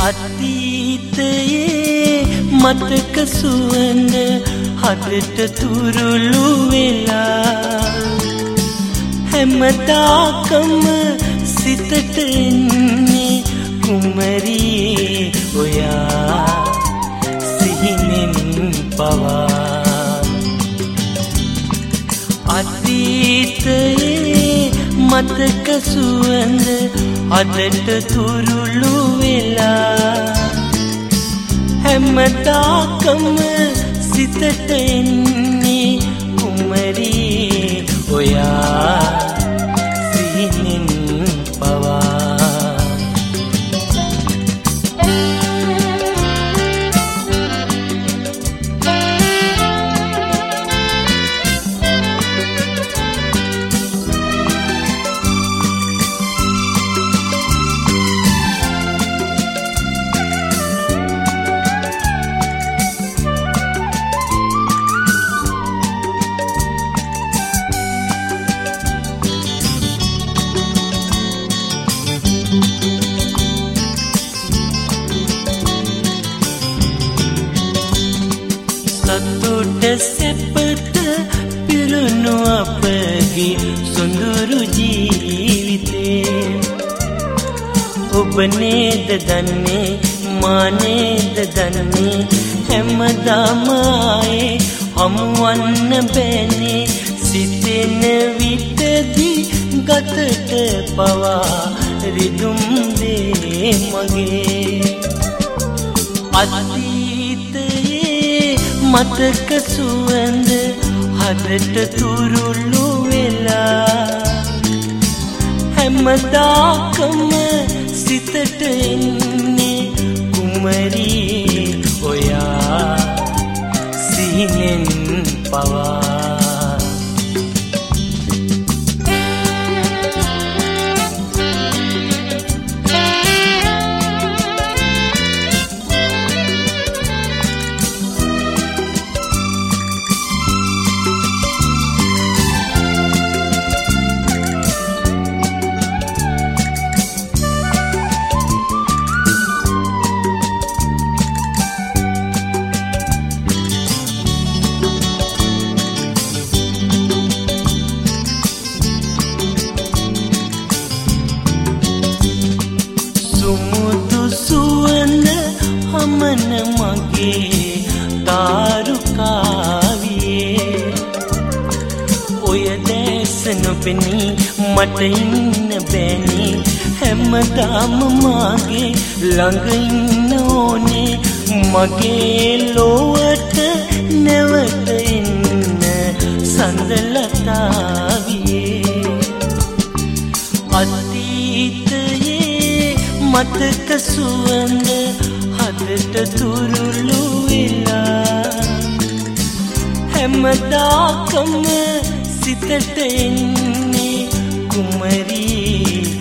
අතීතයේ මතක සුවඳ හදට තුරුළු වෙලා හැමදාකම සිතට එන්නේ කුමරියේ ඔයා සිහිනෙන් පවා අතීතයේ මතක සුවඳ හදට තුරුළු වෙලා හැමදාකම සිතට එන්නේ කුමරියේ ඔයා සිහිනෙන් පවා සතුට සැපත පිරුණු අපගේ සොඳුරු ජීවිතේ ඔබ නේද දන්නේ මා නේද දන්නේ හැමදාම ආයේ හමුවන්න බෑනේ සිතෙන විටදී ගතට පවා රිදුම් දේ මගේ මතක සුවඳ හදට තුරුළු වෙලා හැමදාකම සිතට එන්නේ කුමරියේ ඔයා සිහිනෙන් පවා සුමුදු සුවඳ හමන මගේ තාරුකාවියේ ඔය දැස නොපෙනී මට ඉන්න බෑනේ හැමදාම මාගේ ළඟ ඉන්න ඕනේ මගේ ලොවට නැවත එන්න සඳලතාවියේ අතීතයේ මතක සුවඳ හදට තුරුළු වෙලා හැමදාකම සිතට එන්නේ කුමරියේ